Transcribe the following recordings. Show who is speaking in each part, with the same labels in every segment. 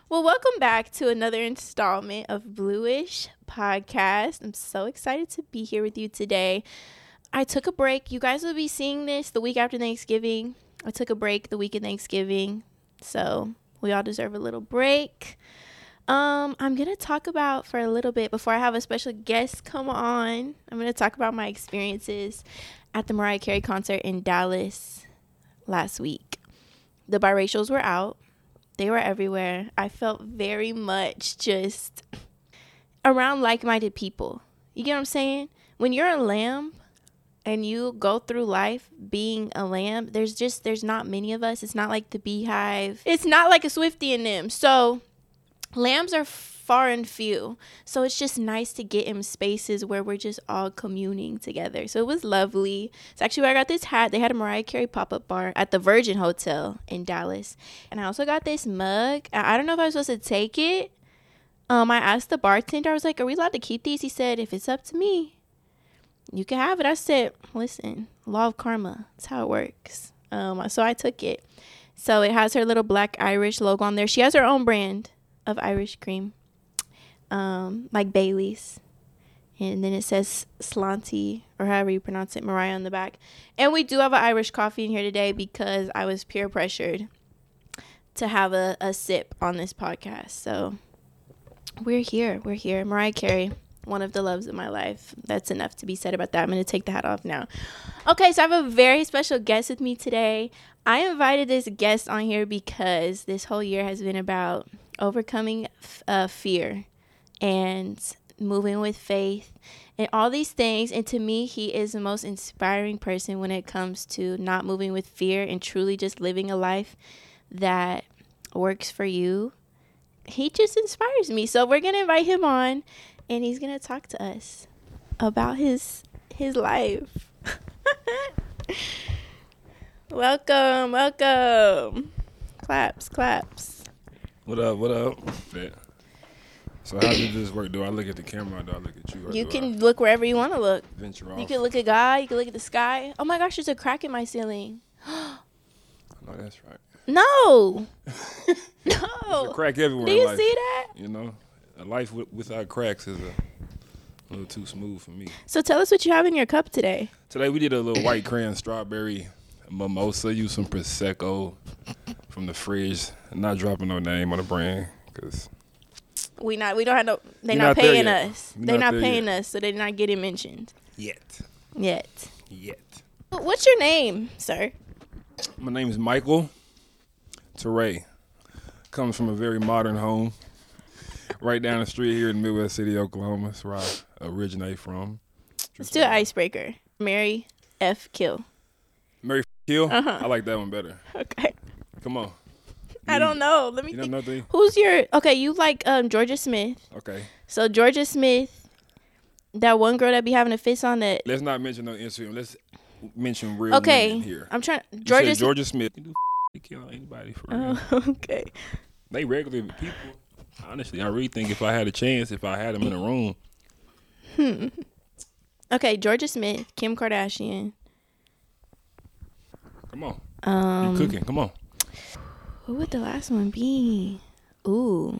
Speaker 1: Well, welcome back to another installment of Bluish Podcast. I'm so excited to be here with you today. I took a break. You guys will be seeing this the week after Thanksgiving. I took a break the week of Thanksgiving, so we all deserve a little break. I'm going to talk about for a little bit before I have a special guest come on. I'm going to talk about my experiences at the Mariah Carey concert in Dallas last week. The biracials were out. They were everywhere. I felt very much just around like-minded people. You get what I'm saying? When you're a lamb and you go through life being a lamb, there's not many of us. It's not like the Beehive. It's not like a Swiftie in them. So lambs are far and few. So it's just nice to get in spaces where we're just all communing together. So it was lovely. It's actually where I got this hat. They had a Mariah Carey pop-up bar at the Virgin Hotel in Dallas. And I also got this mug. I don't know if I was supposed to take it. I asked the bartender, I was like, are we allowed to keep these? He said, if it's up to me, you can have it. I said, listen, law of karma. That's how it works. So I took it. So it has her little black Irish logo on there. She has her own brand of Irish cream. Like Bailey's, and then it says Slanty, or however you pronounce it, Mariah on the back. And we do have an Irish coffee in here today because I was peer pressured to have a sip on this podcast. So we're here. Mariah Carey, one of the loves of my life. That's enough to be said about that. I'm going to take the hat off now. Okay, so I have a very special guest with me today. I invited this guest on here because this whole year has been about overcoming fear and moving with faith and all these things. And to me, he is the most inspiring person when it comes to not moving with fear and truly just living a life that works for you. He just inspires me. So we're going to invite him on and he's going to talk to us about his life. Welcome. Claps.
Speaker 2: What up? Yeah. So how does this work? Do I look at the camera or do I look at you?
Speaker 1: You can look wherever you want to look.
Speaker 2: Venture off?
Speaker 1: You can look at God. You can look at the sky. Oh my gosh, there's a crack in my ceiling.
Speaker 2: No, that's right.
Speaker 1: No.
Speaker 2: There's a crack everywhere.
Speaker 1: Do you
Speaker 2: in life.
Speaker 1: see that?
Speaker 2: You know, a life without cracks is a little too smooth for me.
Speaker 1: So tell us what you have in your cup today.
Speaker 2: Today we did a little white crayon strawberry mimosa. Use some Prosecco from the fridge. Not dropping no name on the brand because
Speaker 1: we don't have no. They're
Speaker 2: You're
Speaker 1: not
Speaker 2: not there
Speaker 1: paying
Speaker 2: yet.
Speaker 1: us.
Speaker 2: You're
Speaker 1: They're
Speaker 2: not
Speaker 1: not
Speaker 2: there
Speaker 1: paying
Speaker 2: yet.
Speaker 1: us, so they're not getting mentioned
Speaker 2: yet.
Speaker 1: yet. What's your name, sir?
Speaker 2: My name is Michael Teray. Comes from a very modern home right down the street here in Midwest City, Oklahoma. That's where I originate from.
Speaker 1: Let's do an icebreaker. Mary F. Kill.
Speaker 2: Mary Kill?
Speaker 1: Uh-huh.
Speaker 2: I like that one better.
Speaker 1: Okay.
Speaker 2: Come on.
Speaker 1: I don't know. Let me
Speaker 2: You
Speaker 1: think.
Speaker 2: don't know the?
Speaker 1: Who's your... Okay, you like Georgia Smith.
Speaker 2: Okay.
Speaker 1: So Georgia Smith, that one girl that be having a fist on that...
Speaker 2: Let's not mention no Instagram. Let's mention real women here.
Speaker 1: I'm trying...
Speaker 2: You
Speaker 1: Georgia
Speaker 2: said Georgia Smith. You kill anybody for real.
Speaker 1: Oh, okay.
Speaker 2: They regular people. Honestly, I really think if I had a chance, if I had them in a room.
Speaker 1: Okay, Georgia Smith, Kim Kardashian.
Speaker 2: Come on. You cooking. Come on.
Speaker 1: Who would the last one be? Ooh.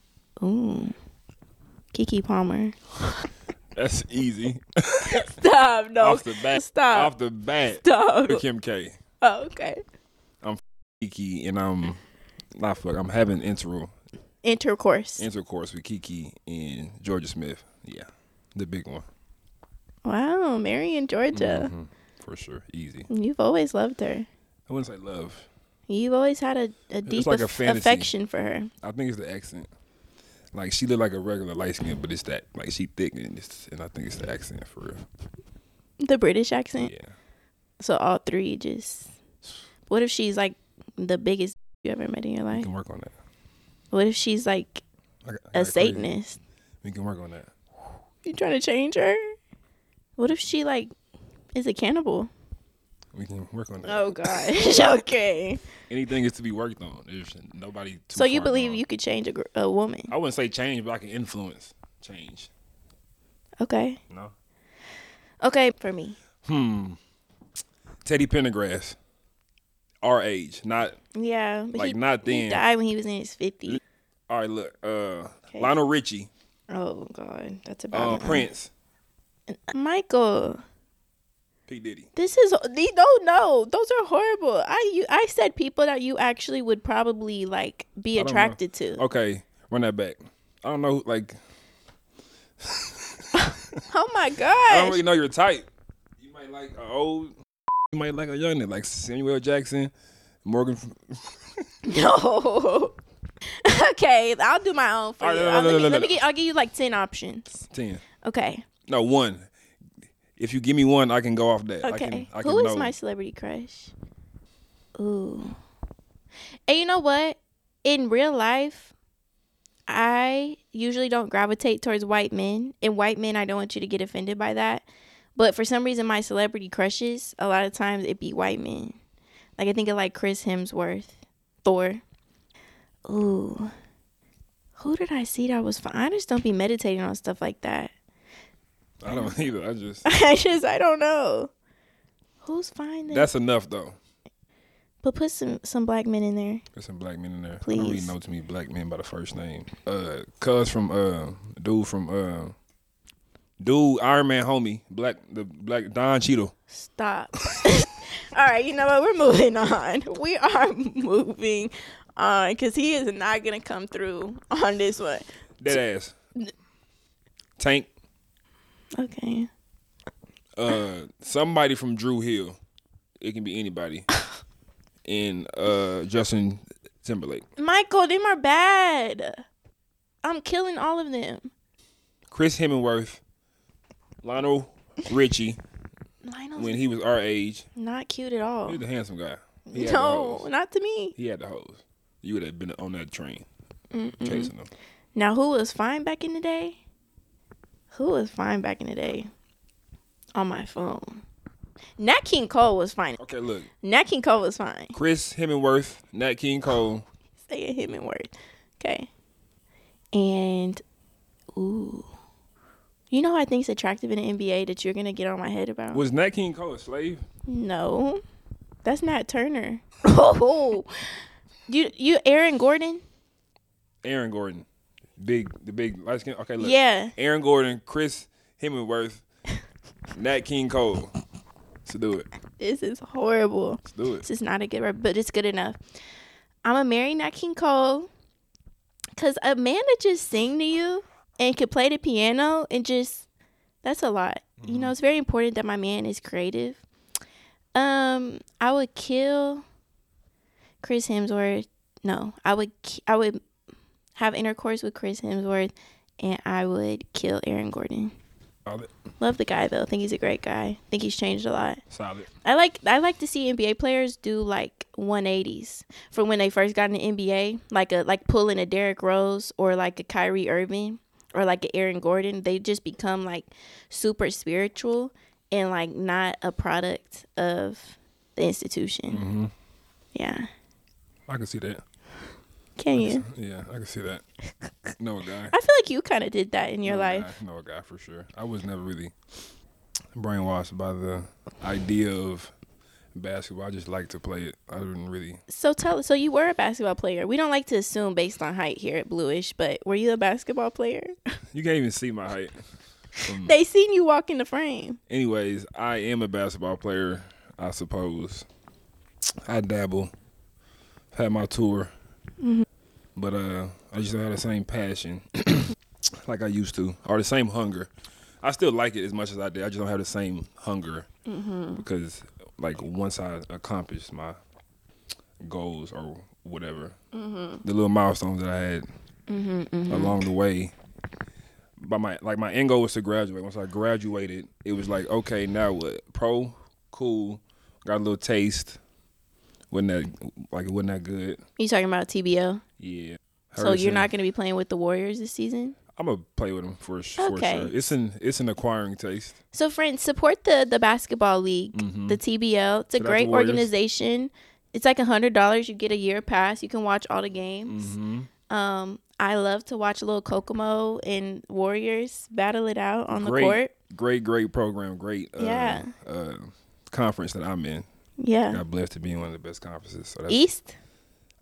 Speaker 1: Keke Palmer.
Speaker 2: That's easy.
Speaker 1: Stop. No.
Speaker 2: Off the bat.
Speaker 1: Stop.
Speaker 2: Off the bat.
Speaker 1: Stop.
Speaker 2: With Kim K.
Speaker 1: Oh, okay.
Speaker 2: Kiki and I'm having
Speaker 1: Intercourse.
Speaker 2: intercourse with Kiki and Georgia Smith. Yeah, the big one.
Speaker 1: Wow, Mary in Georgia.
Speaker 2: Mhm, for sure, easy.
Speaker 1: You've always loved her.
Speaker 2: I wouldn't say love.
Speaker 1: You've always had a deep
Speaker 2: like a fantasy.
Speaker 1: affection for her.
Speaker 2: I think it's the accent. Like she look like a regular light skin, but it's that like she thick and I think it's the accent for real.
Speaker 1: The British accent.
Speaker 2: Yeah.
Speaker 1: So all three just. What if she's like the biggest you ever met in your
Speaker 2: We
Speaker 1: life?
Speaker 2: can work on that.
Speaker 1: What if she's like
Speaker 2: I got
Speaker 1: a
Speaker 2: crazy.
Speaker 1: Satanist?
Speaker 2: We can work on that.
Speaker 1: You trying to change her? What if she like is a cannibal?
Speaker 2: We can work on that.
Speaker 1: Oh gosh. Okay.
Speaker 2: Anything is to be worked on. There's nobody too
Speaker 1: So you
Speaker 2: far
Speaker 1: believe
Speaker 2: gone.
Speaker 1: you could change a woman?
Speaker 2: I wouldn't say change, but I can influence change.
Speaker 1: Okay.
Speaker 2: No.
Speaker 1: Okay, for me.
Speaker 2: Teddy Pendergrass. Our age, not
Speaker 1: Yeah, but
Speaker 2: like
Speaker 1: he
Speaker 2: not then.
Speaker 1: died when he was in his 50s.
Speaker 2: All right, look. Lionel Richie.
Speaker 1: Oh God, that's a bad one.
Speaker 2: Prince.
Speaker 1: Michael.
Speaker 2: P. Diddy.
Speaker 1: No, those are horrible. I said people that you actually would probably like be attracted to.
Speaker 2: Okay, run that back. I don't know, like.
Speaker 1: Oh my gosh.
Speaker 2: I don't really know your type. You might like an old. You might like a young nigga, like Samuel Jackson, Morgan.
Speaker 1: No. Okay, I'll do my own for you. I'll give you like 10 options.
Speaker 2: 10.
Speaker 1: Okay.
Speaker 2: No, 1. If you give me 1, I can go off that.
Speaker 1: Okay.
Speaker 2: I can
Speaker 1: Who
Speaker 2: know.
Speaker 1: is my celebrity crush? Ooh. And you know what? In real life, I usually don't gravitate towards white men. And white men, I don't want you to get offended by that. But for some reason, my celebrity crushes, a lot of times it be white men. Like I think of like Chris Hemsworth, Thor. Ooh. Who did I see that was fine? I just don't be meditating on stuff like that.
Speaker 2: I don't either.
Speaker 1: I don't know. Who's fine then?
Speaker 2: That's enough though.
Speaker 1: But put some black men in there.
Speaker 2: There's some black men in there.
Speaker 1: Please.
Speaker 2: I don't really know too many black men by the first name. Cuz from Iron Man homie, the black Don Cheadle.
Speaker 1: Stop. All right, you know what? We're moving on. We are moving on because he is not gonna come through on this one.
Speaker 2: Dead ass. Tank.
Speaker 1: Okay.
Speaker 2: Somebody from Drew Hill. It can be anybody. And Justin Timberlake.
Speaker 1: Michael, them are bad. I'm killing all of them.
Speaker 2: Chris Hemsworth. Lionel Richie.
Speaker 1: Lionel's
Speaker 2: when he was our age.
Speaker 1: Not cute at all.
Speaker 2: He was a handsome guy.
Speaker 1: No, not to me.
Speaker 2: He had the hose. You would have been on that train. Chasing them.
Speaker 1: Now, who was fine back in the day? Who was fine back in the day? On my phone. Nat King Cole was fine.
Speaker 2: Okay, look.
Speaker 1: Nat King Cole was fine.
Speaker 2: Chris Hemsworth, Nat King Cole.
Speaker 1: Say Hemsworth. Okay. And, ooh. You know who I think's attractive in the NBA that you're going to get on my head about?
Speaker 2: Was Nat King Cole a slave?
Speaker 1: No. That's Nat Turner. Oh. You Aaron Gordon?
Speaker 2: Aaron Gordon. The big light skin. Okay, look.
Speaker 1: Yeah.
Speaker 2: Aaron Gordon, Chris Hemsworth, Nat King Cole. Let's do it.
Speaker 1: This is horrible.
Speaker 2: Let's do it.
Speaker 1: This is not a good word, but it's good enough. I'm going to marry Nat King Cole because a man that just sing to you and could play the piano and just, that's a lot. Mm-hmm. You know, it's very important that my man is creative. I would kill Chris Hemsworth. No, I would have intercourse with Chris Hemsworth, and I would kill Aaron Gordon.
Speaker 2: Solid.
Speaker 1: Love the guy though. Think he's a great guy. Think he's changed a lot.
Speaker 2: Solid.
Speaker 1: I like to see NBA players do like 180s from when they first got in the NBA, like pulling a Derrick Rose or like a Kyrie Irving or like an Aaron Gordon. They just become like super spiritual and like not a product of the institution.
Speaker 2: Mm-hmm.
Speaker 1: Yeah.
Speaker 2: I can see that.
Speaker 1: Can you?
Speaker 2: Yeah, I can see that. Know a guy.
Speaker 1: I feel like you kind of did that in your life.
Speaker 2: Know a guy for sure. I was never really brainwashed by the idea of basketball. I just like to play it. I didn't really.
Speaker 1: So you were a basketball player. We don't like to assume based on height here at Bluish, but were you a basketball player?
Speaker 2: You can't even see my height.
Speaker 1: They seen you walk in the frame.
Speaker 2: Anyways, I am a basketball player, I suppose. I dabble. Had my tour. Mm-hmm. But I just don't have the same passion like I used to, or the same hunger. I still like it as much as I did. I just don't have the same hunger because, like, once I accomplished my goals or whatever, the little milestones that I had along the way, my end goal was to graduate. Once I graduated, it was like, okay, now what? Pro, cool, got a little taste. Wasn't that good?
Speaker 1: You talking about TBO?
Speaker 2: Yeah.
Speaker 1: So you're not going to be playing with the Warriors this season?
Speaker 2: I'm gonna play with them for sure. It's an acquiring taste.
Speaker 1: So friends, support the basketball league, the TBL. It's a great organization. It's like $100. You get a year pass. You can watch all the games. I love to watch a little Kokomo and Warriors battle it out on the court.
Speaker 2: Great program. Great conference that I'm in.
Speaker 1: Yeah.
Speaker 2: Got blessed to be in one of the best conferences. So
Speaker 1: East?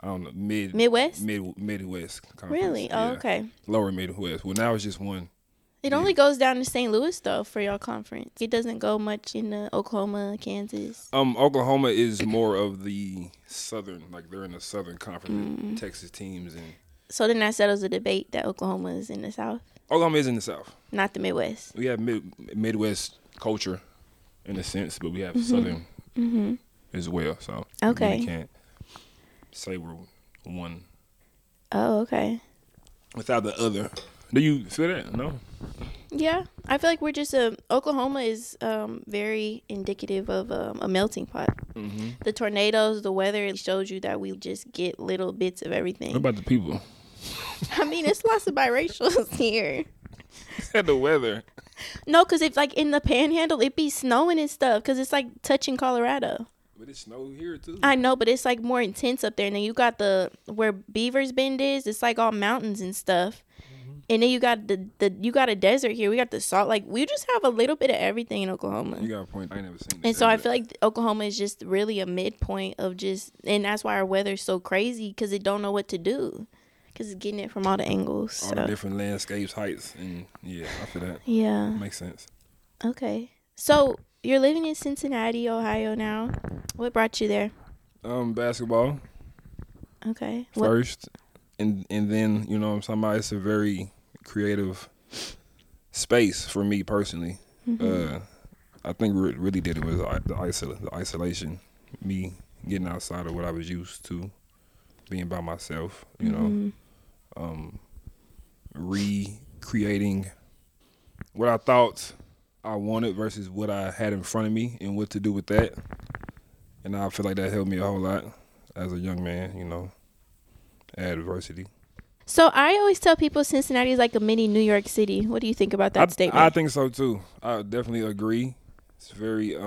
Speaker 2: I don't know,
Speaker 1: Midwest?
Speaker 2: Midwest conference.
Speaker 1: Really? Oh, okay.
Speaker 2: Lower Midwest. Well, now it's just one.
Speaker 1: It only goes down to St. Louis, though, for y'all conference. It doesn't go much in Oklahoma, Kansas.
Speaker 2: Oklahoma is more of the southern, like they're in the southern conference with Texas teams. And
Speaker 1: So then that settles the debate that Oklahoma is in the South,
Speaker 2: Oklahoma is in the South.
Speaker 1: not the Midwest.
Speaker 2: We have Midwest culture in a sense, but we have southern as well. So
Speaker 1: Okay.
Speaker 2: we can't say we're one
Speaker 1: Oh, okay.
Speaker 2: without the other. Do you feel that? No?
Speaker 1: Yeah, I feel like we're just Oklahoma is very indicative of a melting pot.
Speaker 2: Mm-hmm.
Speaker 1: The tornadoes, the weather shows you that we just get little bits of everything.
Speaker 2: What about the people?
Speaker 1: I mean, it's lots of biracials here.
Speaker 2: The weather.
Speaker 1: No, because if like in the Panhandle, it be snowing and stuff because it's like touching Colorado.
Speaker 2: But it snowed here too.
Speaker 1: I know, but it's like more intense up there. And then you got where Beavers Bend is. It's like all mountains and stuff. And then you got you got a desert here. We got the salt. Like we just have a little bit of everything in Oklahoma.
Speaker 2: You got a point. I ain't never seen that.
Speaker 1: And so I feel like Oklahoma is just really a midpoint of and that's why our weather's so crazy because it don't know what to do because it's getting it from all the angles.
Speaker 2: All the different landscapes, heights, and yeah, I feel that.
Speaker 1: Yeah.
Speaker 2: Makes sense.
Speaker 1: Okay. So you're living in Cincinnati, Ohio now. What brought you there?
Speaker 2: Basketball.
Speaker 1: Okay.
Speaker 2: First, and then you know what I'm talking about. It's a very creative space for me personally. I think what really did it was the isolation, me getting outside of what I was used to, being by myself. You know, recreating what I thought I wanted versus what I had in front of me and what to do with that. And I feel like that helped me a whole lot as a young man. You know, adversity.
Speaker 1: So I always tell people Cincinnati is like a mini New York City. What do you think about that statement?
Speaker 2: I think so too. I definitely agree. It's very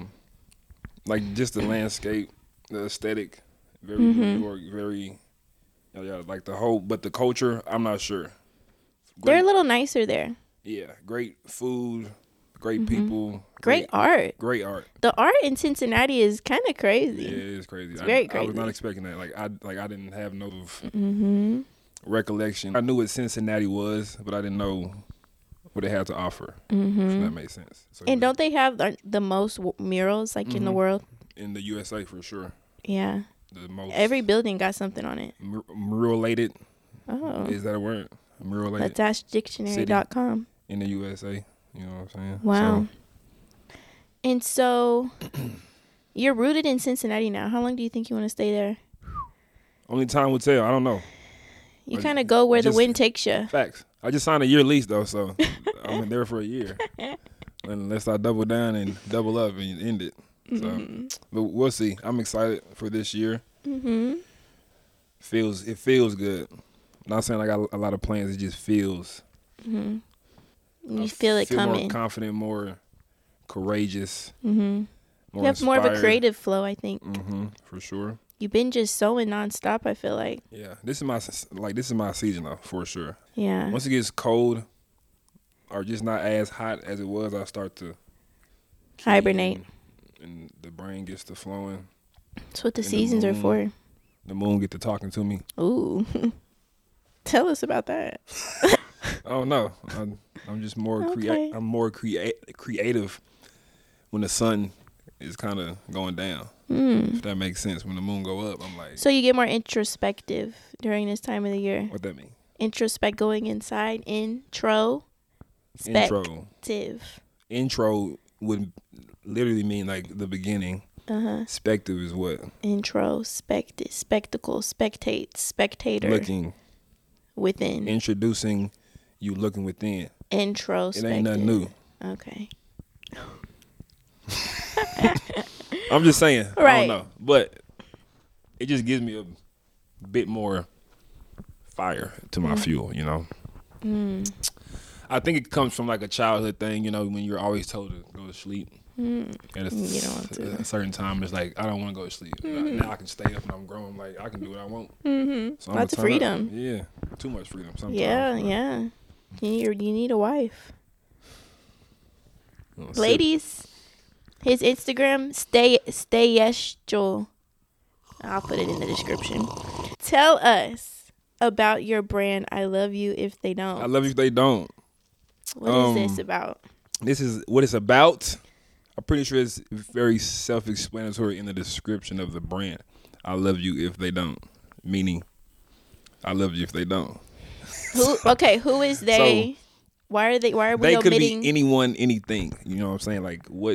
Speaker 2: like just the landscape, the aesthetic, very New York, very like the whole. But the culture, I'm not sure.
Speaker 1: They're a little nicer there.
Speaker 2: Yeah, great food, great people,
Speaker 1: great art.
Speaker 2: Great art.
Speaker 1: The art in Cincinnati is kind of crazy.
Speaker 2: Yeah, it is crazy.
Speaker 1: It's very crazy.
Speaker 2: I was not expecting that. I didn't have no recollection. I knew what Cincinnati was, but I didn't know what it had to offer. If that makes sense. So
Speaker 1: and don't they have the most murals like in the world?
Speaker 2: In the USA for sure.
Speaker 1: Yeah.
Speaker 2: The most.
Speaker 1: Every building got something on it.
Speaker 2: Muralated.
Speaker 1: Oh.
Speaker 2: Is that a word? Muralated.
Speaker 1: That's AskDictionary.com.
Speaker 2: In the USA. You know what I'm saying?
Speaker 1: Wow. So. And so you're rooted in Cincinnati now. How long do you think you want to stay there?
Speaker 2: Only time will tell. I don't know.
Speaker 1: You kind of go where the wind takes you.
Speaker 2: Facts. I just signed a year lease though, so I'm there for a year. Unless I double down and double up and end it. So, but we'll see. I'm excited for this year. It feels good. Not saying I got a lot of plans. It just feels.
Speaker 1: You feel it coming.
Speaker 2: More confident, more courageous.
Speaker 1: You have
Speaker 2: inspired.
Speaker 1: more of a creative flow, I think.
Speaker 2: For sure.
Speaker 1: You've been just sewing nonstop, I feel like.
Speaker 2: Yeah, this is my season though, for sure.
Speaker 1: Yeah.
Speaker 2: Once it gets cold, or just not as hot as it was, I start to
Speaker 1: hibernate,
Speaker 2: and the brain gets to flowing.
Speaker 1: That's what the seasons are for.
Speaker 2: The moon get to talking to me.
Speaker 1: Ooh, tell us about that.
Speaker 2: Oh no, I'm just more
Speaker 1: Okay.
Speaker 2: I'm more creative when the sun is kind of going down. If that makes sense. When the moon go up, I'm like.
Speaker 1: So you get more introspective during this time of the year.
Speaker 2: What that mean?
Speaker 1: Introspect, going inside. Intro
Speaker 2: would literally mean like the beginning. Spective is what?
Speaker 1: Introspective, spectacle, spectate, spectator.
Speaker 2: Looking
Speaker 1: within.
Speaker 2: Introducing you looking within.
Speaker 1: Introspective.
Speaker 2: It ain't nothing new.
Speaker 1: Okay.
Speaker 2: I'm just saying.
Speaker 1: Right.
Speaker 2: I don't know. But it just gives me a bit more fire to my fuel, you know? I think it comes from like a childhood thing, you know, when you're always told to go to sleep. At a certain time, it's like, I don't want to go to sleep. Now I can stay up and I'm grown. Like, I can do what I want. So
Speaker 1: lots of freedom.
Speaker 2: Yeah. Too much freedom sometimes.
Speaker 1: Yeah. You need a wife. Ladies, his Instagram, stay yes Joel. I'll put it in the description. Tell us about your brand. I love you if they don't.
Speaker 2: I love you if they don't.
Speaker 1: What is this about?
Speaker 2: This is what it's about. I'm pretty sure it's very self-explanatory in the description of the brand. I love you if they don't. Meaning, I love you if they don't.
Speaker 1: Who is they?
Speaker 2: So,
Speaker 1: why are we
Speaker 2: they could
Speaker 1: omitting?
Speaker 2: be anyone, anything. You know what I'm saying? Like what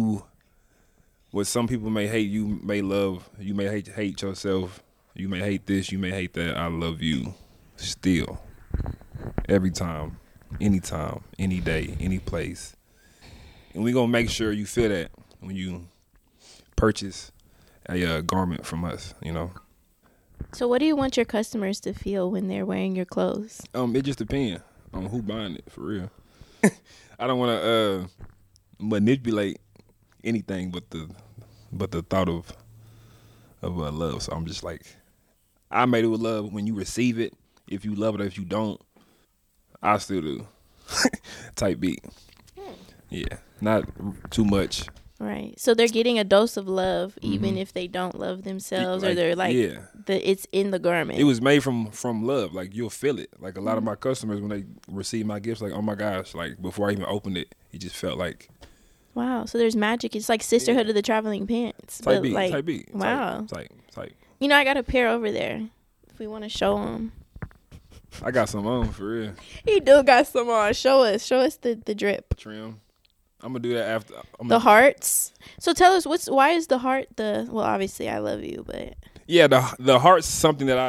Speaker 2: some people may hate, you may love. You may hate yourself. You may hate this. You may hate that. I love you still. Every time, anytime, any day, any place. And we're going to make sure you feel that when you purchase a garment from us, you know.
Speaker 1: So what do you want your customers to feel when they're wearing your clothes?
Speaker 2: It just depends on who buying it, for real. I don't want to manipulate anything but the thought of love. So I'm just like, I made it with love when you receive it. If you love it or if you don't, I still do. Type beat. Yeah, not too much.
Speaker 1: Right. So they're getting a dose of love even if they don't love themselves or they're like, it's in the garment.
Speaker 2: It was made from love. Like, you'll feel it. Like, a lot of my customers, when they receive my gifts, like, oh my gosh, like, before I even opened it, it just felt like.
Speaker 1: Wow. So there's magic. It's like Sisterhood of the Traveling Pants.
Speaker 2: Type beat.
Speaker 1: Like,
Speaker 2: type beat.
Speaker 1: Wow.
Speaker 2: Type.
Speaker 1: You know, I got a pair over there if we want to show them.
Speaker 2: I got some on, for real.
Speaker 1: He do got some on. Show us the drip.
Speaker 2: Trim. I'm going to do that after.
Speaker 1: The hearts. So tell us, why is the heart well, obviously I love you, but.
Speaker 2: Yeah, the heart's something that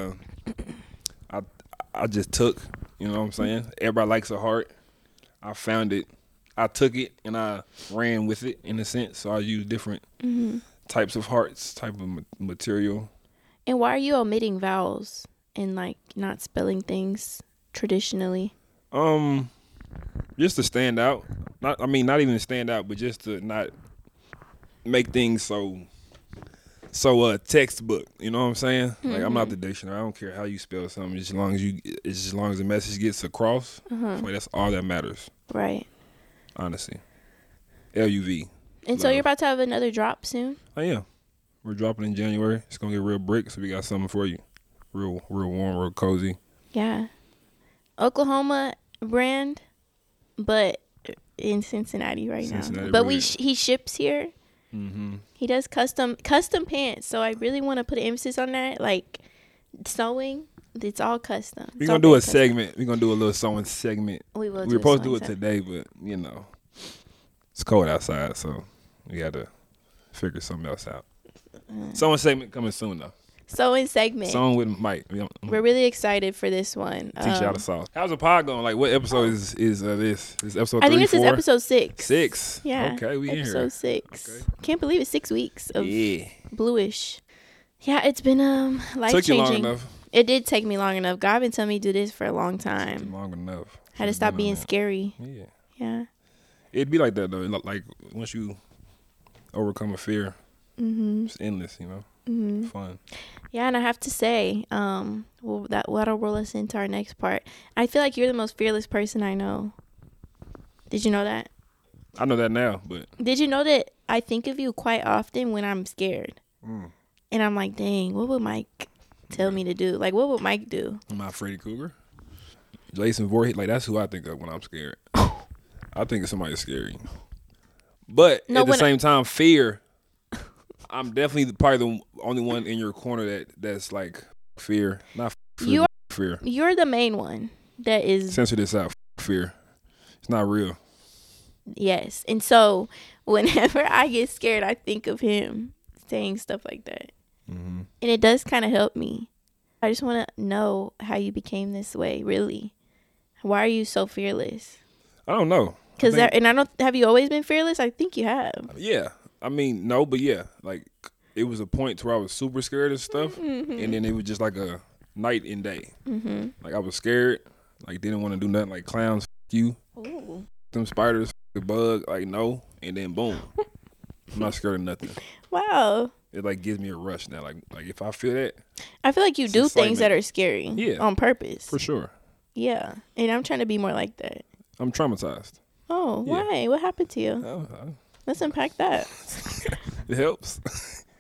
Speaker 2: I just took, you know what I'm saying? Everybody likes a heart. I found it. I took it and I ran with it in a sense. So I used different types of hearts, type of material.
Speaker 1: And why are you omitting vowels and like not spelling things traditionally?
Speaker 2: Just to stand out. Not even to stand out, but just to not make things so textbook. You know what I'm saying? Like, I'm not the dictionary. I don't care how you spell something. As long as the message gets across. Like, that's all that matters.
Speaker 1: Right.
Speaker 2: Honestly. LUV.
Speaker 1: And so you're about to have another drop soon?
Speaker 2: I am. We're dropping in January. It's gonna get real brick, so we got something for you. Real warm, real cozy.
Speaker 1: Yeah. Oklahoma brand, but in Cincinnati now. But he ships here. He does custom pants, so I really want to put an emphasis on that. Like sewing, it's all custom.
Speaker 2: We're gonna do a segment. We're gonna do a little sewing segment.
Speaker 1: We will.
Speaker 2: We were supposed to do it today, but you know, it's cold outside, so we got to figure something else out. Sewing segment coming soon though.
Speaker 1: Sewing segment.
Speaker 2: Sewing with Mike.
Speaker 1: We're really excited for this one.
Speaker 2: Teach y'all the sauce. How's the pod going? Like, what episode is this? Is episode 3,
Speaker 1: I think this
Speaker 2: 4?
Speaker 1: is episode 6.
Speaker 2: 6.
Speaker 1: Yeah.
Speaker 2: Okay, we in here.
Speaker 1: Episode 6.
Speaker 2: Okay.
Speaker 1: Can't believe it's 6 weeks of Bluish. Yeah, it's been life
Speaker 2: Took
Speaker 1: changing.
Speaker 2: you long enough.
Speaker 1: It did take me long enough. God been telling me to do this for a long time.
Speaker 2: Took you long enough.
Speaker 1: Had to stop being scary.
Speaker 2: Yeah.
Speaker 1: Yeah.
Speaker 2: It'd be like that though. Like once you overcome a fear, it's endless. You know. Fun.
Speaker 1: Yeah, and I have to say, that'll roll us into our next part. I feel like you're the most fearless person I know. Did you know that?
Speaker 2: I know that now, but
Speaker 1: did you know that I think of you quite often when I'm scared? And I'm like, dang, what would Mike tell me to do? Like, what would Mike do?
Speaker 2: Am I Freddy Krueger? Jason Voorhees, like that's who I think of when I'm scared. I think of somebody scary. But at the same time, fear. I'm definitely probably the only one in your corner that's like fear, not fear. Fear.
Speaker 1: You're the main one that is.
Speaker 2: Censor this out. Fear. It's not real.
Speaker 1: Yes, and so whenever I get scared, I think of him saying stuff like that, and it does kind of help me. I just want to know how you became this way. Really, why are you so fearless?
Speaker 2: I don't know.
Speaker 1: Have you always been fearless? I think you have.
Speaker 2: Yeah. I mean, no, but yeah, like it was a point to where I was super scared of stuff, and then it was just like a night and day. Like I was scared, like didn't want to do nothing. Like clowns, you, them spiders, the bug, like no, and then boom, I'm not scared of nothing.
Speaker 1: Wow.
Speaker 2: It like gives me a rush now. Like if I feel that,
Speaker 1: I feel like you do things that are scary, on purpose.
Speaker 2: For sure.
Speaker 1: Yeah, and I'm trying to be more like that.
Speaker 2: I'm traumatized.
Speaker 1: Oh, why? What happened to you? Let's unpack that.
Speaker 2: It helps.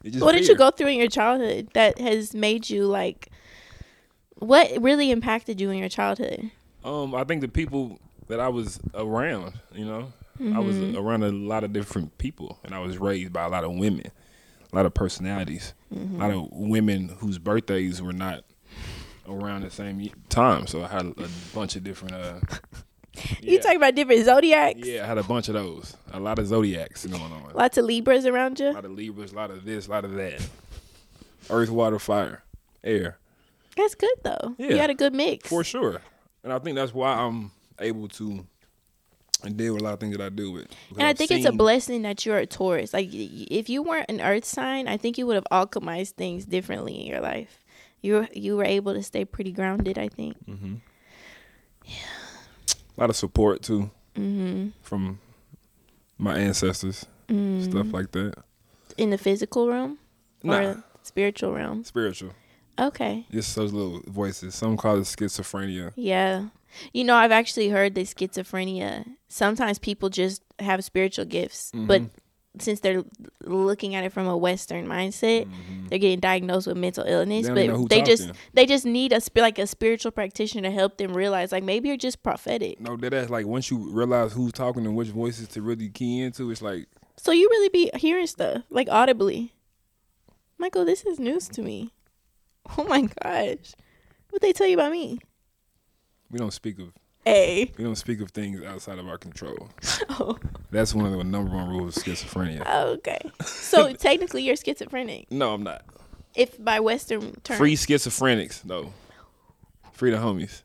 Speaker 2: It's just
Speaker 1: What did
Speaker 2: fear.
Speaker 1: you go through in your childhood that has made you like? What really impacted you in your childhood?
Speaker 2: I think the people that I was around, I was around a lot of different people, and I was raised by a lot of women, a lot of personalities, a lot of women whose birthdays were not around the same time. So I had a bunch of different.
Speaker 1: You talking about different zodiacs?
Speaker 2: Yeah, I had a bunch of those. A lot of zodiacs going on.
Speaker 1: Lots of Libras around
Speaker 2: A
Speaker 1: you.
Speaker 2: lot of Libras, a lot of this, a lot of that. Earth, water, fire, air.
Speaker 1: That's good though.
Speaker 2: Yeah.
Speaker 1: You had a good mix.
Speaker 2: For sure. And I think that's why I'm able to deal with a lot of things that I do with.
Speaker 1: And I think it's a blessing that you're a Taurus. Like, if you weren't an Earth sign, I think you would have alchemized things differently in your life. You were able to stay pretty grounded, I think.
Speaker 2: Mm-hmm. Yeah. A lot of support too from my ancestors, stuff like that.
Speaker 1: In the physical realm
Speaker 2: Nah.
Speaker 1: or spiritual realm?
Speaker 2: Spiritual.
Speaker 1: Okay.
Speaker 2: Just those little voices. Some call it schizophrenia.
Speaker 1: Yeah. I've actually heard that schizophrenia, sometimes people just have spiritual gifts, but since they're looking at it from a Western mindset, they're getting diagnosed with mental illness.
Speaker 2: They don't know who
Speaker 1: But
Speaker 2: talking.
Speaker 1: they just need a spiritual practitioner to help them realize, like, maybe you're just prophetic.
Speaker 2: No, that's like once you realize who's talking and which voices to really key into, it's like,
Speaker 1: So you really be hearing stuff, like, audibly. Michael, this is news to me. Oh my gosh. What they tell you about me?
Speaker 2: we don't speak of things outside of our control.
Speaker 1: Oh,
Speaker 2: That's one of the number one rules of schizophrenia.
Speaker 1: okay. So technically you're schizophrenic.
Speaker 2: No, I'm not.
Speaker 1: If by Western terms.
Speaker 2: Free schizophrenics, though. Free the homies.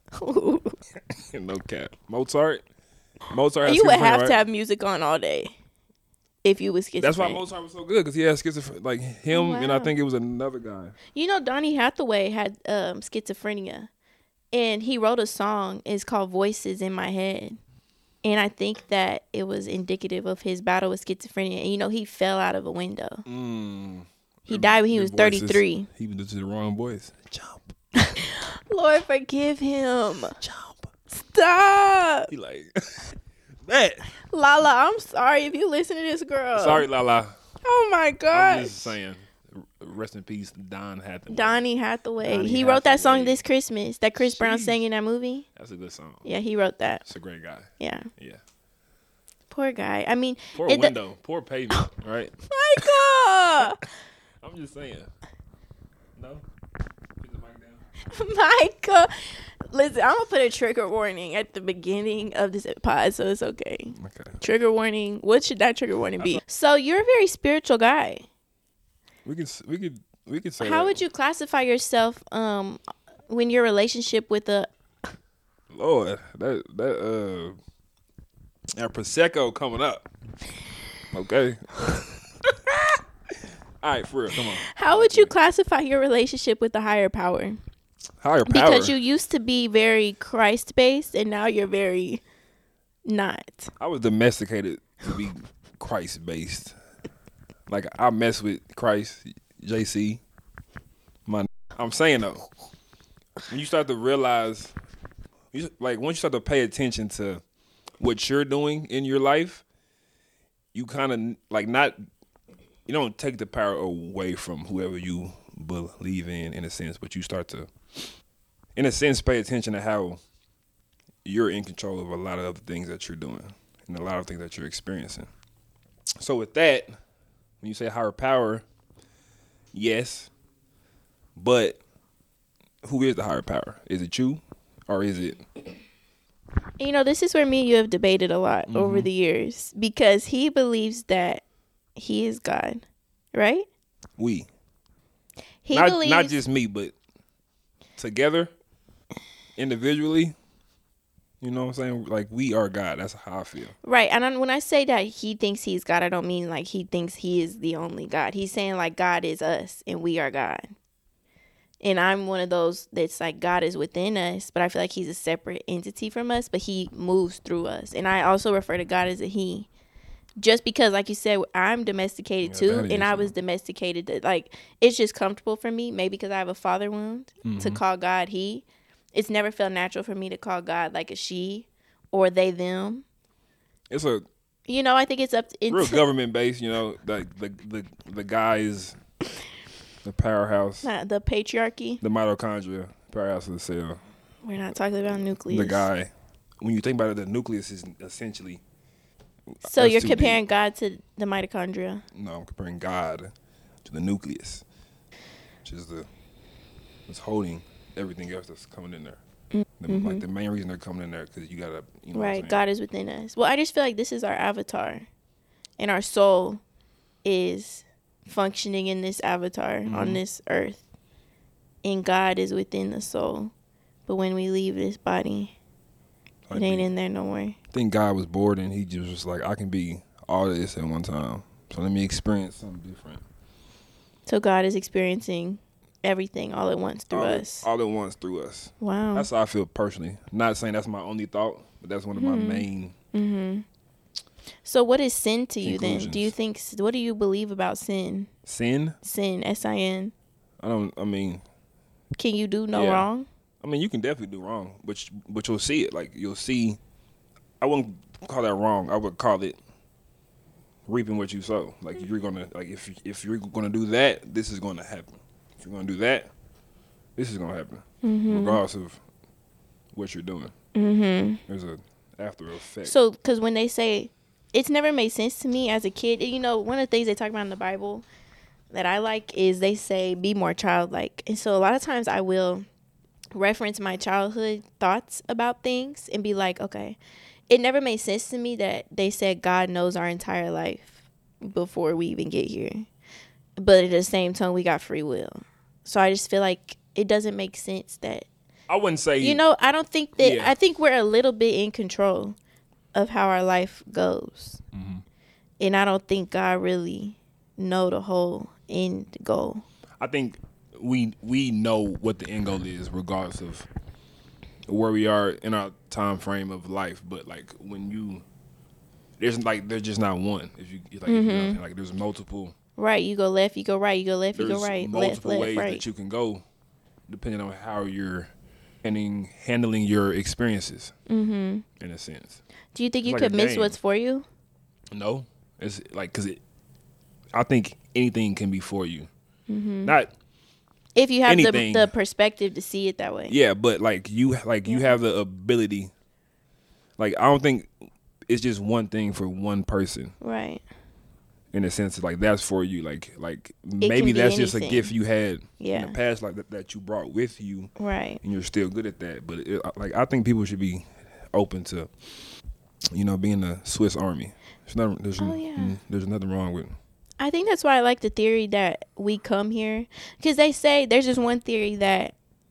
Speaker 2: No cap. Mozart has
Speaker 1: You would
Speaker 2: schizophrenia,
Speaker 1: have
Speaker 2: right?
Speaker 1: to have music on all day if you was schizophrenic.
Speaker 2: That's why Mozart was so good, because he had schizophrenia. Like him, and I
Speaker 1: Wow.
Speaker 2: think it was another guy.
Speaker 1: Donny Hathaway had schizophrenia, and he wrote a song. It's called Voices in My Head. And I think that it was indicative of his battle with schizophrenia. And, he fell out of a window. He died when he was 33.
Speaker 2: He was just the wrong voice. Jump.
Speaker 1: Lord, forgive him.
Speaker 2: Jump.
Speaker 1: Stop.
Speaker 2: He like, that.
Speaker 1: Lala, I'm sorry if you listen to this girl.
Speaker 2: Sorry, Lala.
Speaker 1: Oh, my
Speaker 2: I'm
Speaker 1: God.
Speaker 2: just saying. Rest in peace, Don Hathaway.
Speaker 1: Donny Hathaway.
Speaker 2: Donny
Speaker 1: He wrote that song
Speaker 2: Hathaway.
Speaker 1: this Christmas that Chris Brown
Speaker 2: Jeez.
Speaker 1: sang in that movie.
Speaker 2: That's a good song.
Speaker 1: Yeah, he wrote that.
Speaker 2: It's a great guy.
Speaker 1: Yeah.
Speaker 2: Yeah.
Speaker 1: Poor guy. I mean,
Speaker 2: Poor
Speaker 1: it-
Speaker 2: window. Poor pavement, right?
Speaker 1: Michael!
Speaker 2: I'm just saying. No? Put the mic down.
Speaker 1: Michael! Listen, I'm going to put a trigger warning at the beginning of this pod, so it's okay.
Speaker 2: Okay.
Speaker 1: Trigger warning. What should that trigger warning be? So you're a very spiritual guy.
Speaker 2: We could say
Speaker 1: How
Speaker 2: that.
Speaker 1: would you classify yourself when your relationship with a...
Speaker 2: Lord, that Prosecco coming up. Okay. All right, for real, come on.
Speaker 1: How would you classify your relationship with the higher power?
Speaker 2: Higher power.
Speaker 1: Because you used to be very Christ-based, and now you're very not.
Speaker 2: I was domesticated to be Christ-based. Like, I mess with Christ, JC. I'm saying, though, when you start to realize, once you start to pay attention to what you're doing in your life, you kind of, you don't take the power away from whoever you believe in a sense, but you start to, in a sense, pay attention to how you're in control of a lot of other things that you're doing and a lot of things that you're experiencing. So with that, when you say higher power, yes, but who is the higher power? Is it you or is it?
Speaker 1: This is where me and you have debated a lot over the years, because he believes that he is God, right?
Speaker 2: We.
Speaker 1: He
Speaker 2: Not
Speaker 1: believes
Speaker 2: just me, but together, individually, you know what I'm saying? Like, we are God. That's how I feel.
Speaker 1: right. And when I say that he thinks he's God, I don't mean like he thinks he is the only God. He's saying like God is us and we are God. And I'm one of those that's like God is within us, but I feel like he's a separate entity from us, but he moves through us. And I also refer to God as a he. Just because, like you said, I'm domesticated too,
Speaker 2: that
Speaker 1: and
Speaker 2: is,
Speaker 1: I was domesticated that, like, it's just comfortable for me, maybe because I have a father wound, to call God he. It's never felt natural for me to call God like a she or they, them.
Speaker 2: It's a
Speaker 1: I think it's up to...
Speaker 2: real government based, like the guys The powerhouse.
Speaker 1: Not the patriarchy.
Speaker 2: The mitochondria. Powerhouse of the cell.
Speaker 1: We're not talking about nucleus.
Speaker 2: The guy. When you think about it, the nucleus is essentially.
Speaker 1: So you're comparing God to the mitochondria?
Speaker 2: No, I'm comparing God to the nucleus, which is it's holding everything else that's coming in there. Like the main reason they're coming in there because you gotta,
Speaker 1: right. God is within us. Well, I just feel like this is our avatar, and our soul is functioning in this avatar on this earth, and God is within the soul. But when we leave this body, it ain't in there no more.
Speaker 2: I think God was bored and he just was like, I can be all of this at one time. So let me experience something different.
Speaker 1: So God is experiencing everything all at once through us.
Speaker 2: All at once through us.
Speaker 1: Wow.
Speaker 2: That's how I feel personally. Not saying that's my only thought, but that's one of my main.
Speaker 1: So what is sin to you then? Do you think, what do you believe about sin?
Speaker 2: Sin?
Speaker 1: Sin, S-I-N. Can you do no wrong?
Speaker 2: I mean, you can definitely do wrong, but you'll see it. Like, you'll see, I wouldn't call that wrong. I would call it reaping what you sow. Like, you're going to, like, if you're going to do that, this is going to happen. If you're going to do that, this is going to happen, regardless of what you're doing. There's a after effect.
Speaker 1: So, because when they say, it's never made sense to me as a kid. You know, one of the things they talk about in the Bible that I like is they say, be more childlike. And so a lot of times I will reference my childhood thoughts about things and be like, okay, it never made sense to me that they said God knows our entire life before we even get here. But at the same time, we got free will. So I just feel like it doesn't make sense that,
Speaker 2: I wouldn't say,
Speaker 1: I don't think that, I think we're a little bit in control of how our life goes. And I don't think God really know the whole end goal.
Speaker 2: I think we know what the end goal is regardless of where we are in our time frame of life, but like when there's just not one. If you like, like there's multiple.
Speaker 1: Right, you go left, you go right, you go left, you go right,
Speaker 2: multiple
Speaker 1: left,
Speaker 2: ways
Speaker 1: right.
Speaker 2: that you can go, depending on how you're handling your experiences. In a sense.
Speaker 1: Do you think you could miss what's for you?
Speaker 2: No, it's like I think anything can be for you. Not
Speaker 1: if you have the perspective to see it that way.
Speaker 2: Yeah, but you have the ability. Like, I don't think it's just one thing for one person.
Speaker 1: Right.
Speaker 2: In a sense, like that's for you. Like maybe that's just a gift you had in the past, like that you brought with you.
Speaker 1: Right.
Speaker 2: And you're still good at that. But I think people should be open to, being a Swiss Army. There's nothing wrong with it.
Speaker 1: I think that's why I like the theory that we come here, because they say there's just one theory that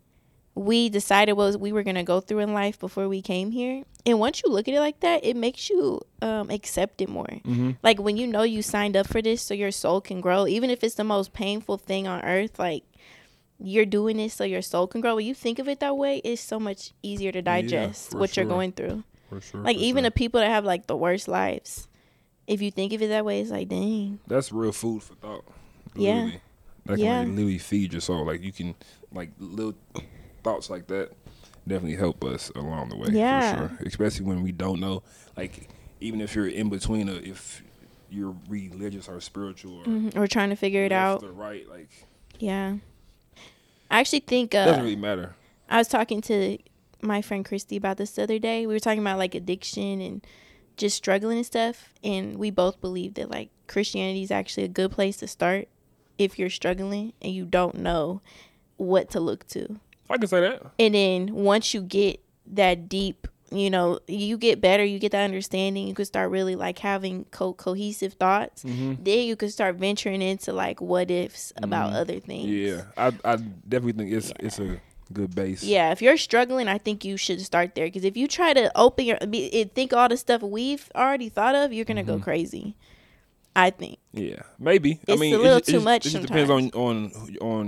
Speaker 1: we decided we were going to go through in life before we came here. And once you look at it like that, it makes you accept it more. Like when you signed up for this so your soul can grow, even if it's the most painful thing on earth, like you're doing this so your soul can grow. When you think of it that way, it's so much easier to digest what you're going through.
Speaker 2: For sure.
Speaker 1: Like even the people that have like the worst lives, if you think of it that way, it's like, dang.
Speaker 2: That's real food for thought.
Speaker 1: Yeah.
Speaker 2: Literally. That can literally feed your soul. Like you can, like little thoughts like that definitely help us along the way.
Speaker 1: Yeah.
Speaker 2: For sure. Especially when we don't know. Like even if you're in between, if you're religious or spiritual
Speaker 1: or trying to figure it out.
Speaker 2: Or right, like.
Speaker 1: Yeah. I actually think.
Speaker 2: It doesn't really matter.
Speaker 1: I was talking to my friend Christy about this the other day. We were talking about like addiction and just struggling and stuff, and we both believe that like Christianity is actually a good place to start if you're struggling and you don't know what to look to.
Speaker 2: I can say that.
Speaker 1: And then once you get that deep, you get better, you get that understanding, you can start really like having cohesive thoughts. Then you can start venturing into like what ifs about other things.
Speaker 2: Yeah, I definitely think it's a good base.
Speaker 1: Yeah, if you're struggling, I think you should start there, because if you try to open think all the stuff we've already thought of, you're gonna go crazy. I think.
Speaker 2: Yeah, maybe.
Speaker 1: It's a little too much.
Speaker 2: It just depends on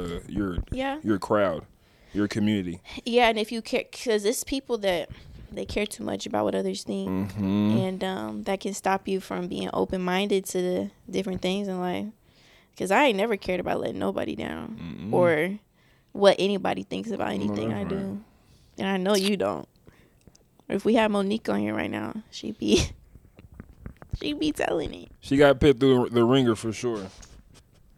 Speaker 2: your crowd, your community.
Speaker 1: Yeah, and if you care, because it's people that they care too much about what others think, and that can stop you from being open minded to the different things in life. Because I ain't never cared about letting nobody down or what anybody thinks about anything I do. And I know you don't. If we had Monique on here right now, she'd be telling it.
Speaker 2: She got put through the ringer for sure.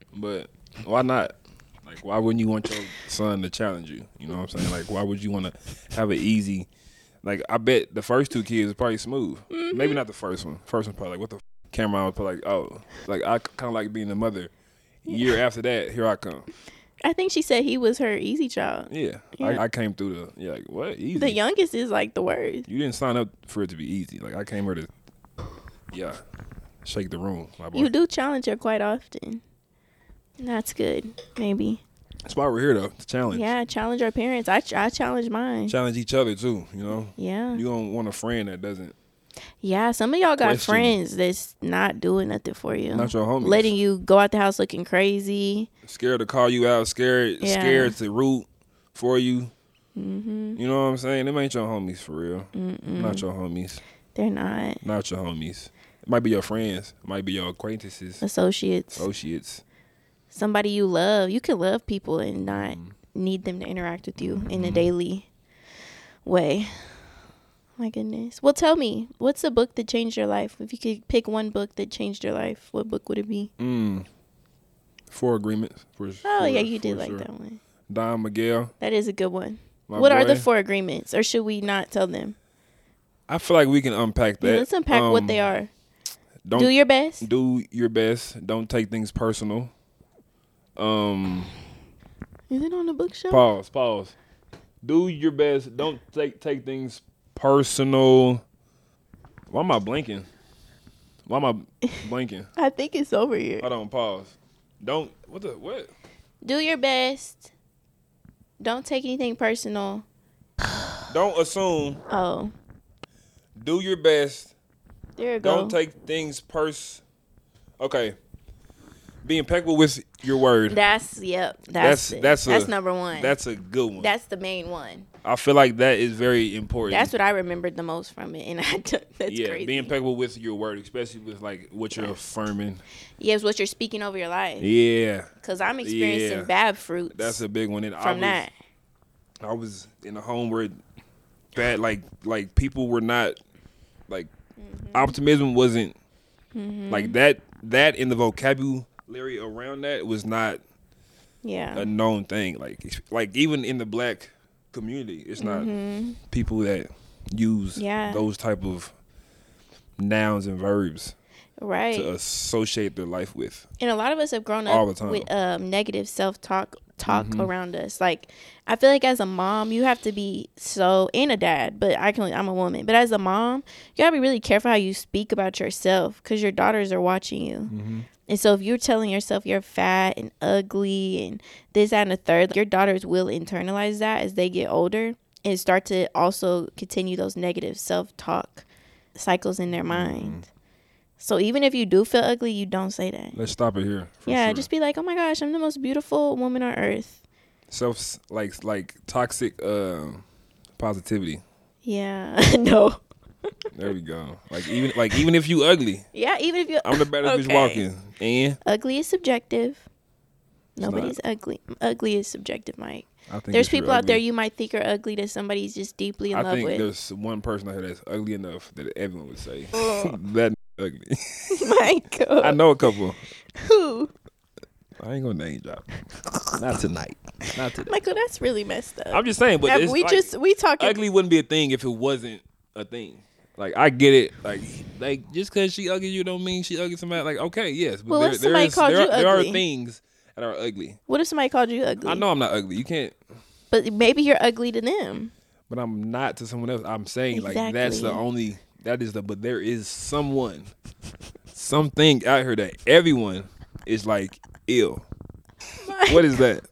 Speaker 2: But why not? Like, why wouldn't you want your son to challenge you? You know what I'm saying? Like, why would you want to have an easy? Like, I bet the first two kids are probably smooth.
Speaker 1: Mm-hmm.
Speaker 2: Maybe not the first one. First one probably like, what the Cameron was probably like, oh, like I kind of like being the mother. Year after that, here I come.
Speaker 1: I think she said he was her easy child.
Speaker 2: Yeah. I came through like, what? Easy?
Speaker 1: The youngest is like the worst.
Speaker 2: You didn't sign up for it to be easy. Like, I came here to, shake the room. My boy.
Speaker 1: You do challenge her quite often. That's good, maybe.
Speaker 2: That's why we're here, though, to challenge.
Speaker 1: Yeah, challenge our parents. I challenge mine.
Speaker 2: Challenge each other, too, you know?
Speaker 1: Yeah.
Speaker 2: You don't want a friend that doesn't.
Speaker 1: Yeah, some of y'all got
Speaker 2: Question.
Speaker 1: friends that's not doing nothing for you.
Speaker 2: Not your homies.
Speaker 1: Letting you go out the house looking crazy.
Speaker 2: Scared to call you out, scared to root for you.
Speaker 1: Mm-hmm.
Speaker 2: You know what I'm saying? Them ain't your homies for real. Not your homies.
Speaker 1: They're not.
Speaker 2: Not your homies. It might be your friends. It might be your acquaintances.
Speaker 1: Associates. Somebody you love. You can love people and not need them to interact with you in a daily way. My goodness. Well, tell me, what's a book that changed your life? If you could pick one book that changed your life, what book would it be?
Speaker 2: 4 Agreements.
Speaker 1: You did like that one.
Speaker 2: Don Miguel.
Speaker 1: That is a good one.
Speaker 2: My
Speaker 1: What are
Speaker 2: boy.
Speaker 1: the 4 agreements? Or should we not tell them?
Speaker 2: I feel like we can unpack that.
Speaker 1: Yeah, let's unpack what they are.
Speaker 2: Don't
Speaker 1: Do your best.
Speaker 2: Do your best. Don't take things personal.
Speaker 1: Is it on the bookshelf?
Speaker 2: Pause. Do your best. Don't take things personal. Why am I blinking?
Speaker 1: I think it's over here.
Speaker 2: Hold on, pause. Don't what?
Speaker 1: Do your best. Don't take anything personal.
Speaker 2: Don't assume.
Speaker 1: Oh,
Speaker 2: Do your best.
Speaker 1: there you go.
Speaker 2: Don't take things Okay. Be impeccable with your word.
Speaker 1: That's number one.
Speaker 2: That's a good one.
Speaker 1: That's the main one.
Speaker 2: I feel like that is very important.
Speaker 1: That's what I remembered the most from it, and that's crazy.
Speaker 2: Be impeccable with your word, especially with like what you're affirming.
Speaker 1: Yeah, it's what you're speaking over your life.
Speaker 2: Yeah,
Speaker 1: Because I'm experiencing bad fruits.
Speaker 2: that's a big one. And
Speaker 1: that.
Speaker 2: I was in a home where bad, like people were not like optimism wasn't like that in the vocabulary around that was not a known thing. Like even in the black community, it's not people that use those type of nouns and verbs to associate their life with.
Speaker 1: And a lot of us have grown
Speaker 2: all
Speaker 1: up
Speaker 2: the time
Speaker 1: with negative self-talk around us. Like, I feel like as a mom, you have to be and a dad, but I'm a woman. But as a mom, you gotta be really careful how you speak about yourself because your daughters are watching you. And so if you're telling yourself you're fat and ugly and this, that, and the third, your daughters will internalize that as they get older and start to also continue those negative self-talk cycles in their mind. So even if you do feel ugly, you don't say that.
Speaker 2: Let's stop it here.
Speaker 1: Yeah, just be like, oh my gosh, I'm the most beautiful woman on earth.
Speaker 2: Like toxic positivity.
Speaker 1: Yeah, no.
Speaker 2: There we go. Even if you ugly.
Speaker 1: Yeah, even if you.
Speaker 2: I'm the baddest bitch walking. And
Speaker 1: ugly is subjective. Nobody's ugly. Ugly is subjective, Mike. There's people out there you might think are ugly that somebody's just deeply in love with.
Speaker 2: I think there's one person out here that's ugly enough that everyone would say that ugly.
Speaker 1: My God.
Speaker 2: I know a couple.
Speaker 1: Who?
Speaker 2: I ain't gonna name drop. Not tonight. Not today.
Speaker 1: Michael, that's really messed up.
Speaker 2: I'm just saying, but
Speaker 1: we talking.
Speaker 2: Ugly wouldn't be a thing if it wasn't a thing. Like, I get it. Like just because she ugly, you don't mean she ugly to somebody. Like, okay, yes. But
Speaker 1: well, if somebody called you ugly,
Speaker 2: there are things that are ugly.
Speaker 1: What if somebody called you ugly?
Speaker 2: I know I'm not ugly. You can't.
Speaker 1: But maybe you're ugly to them.
Speaker 2: But I'm not to someone else. I'm saying like that's the only. But there is something out here that everyone is like ill. What is that?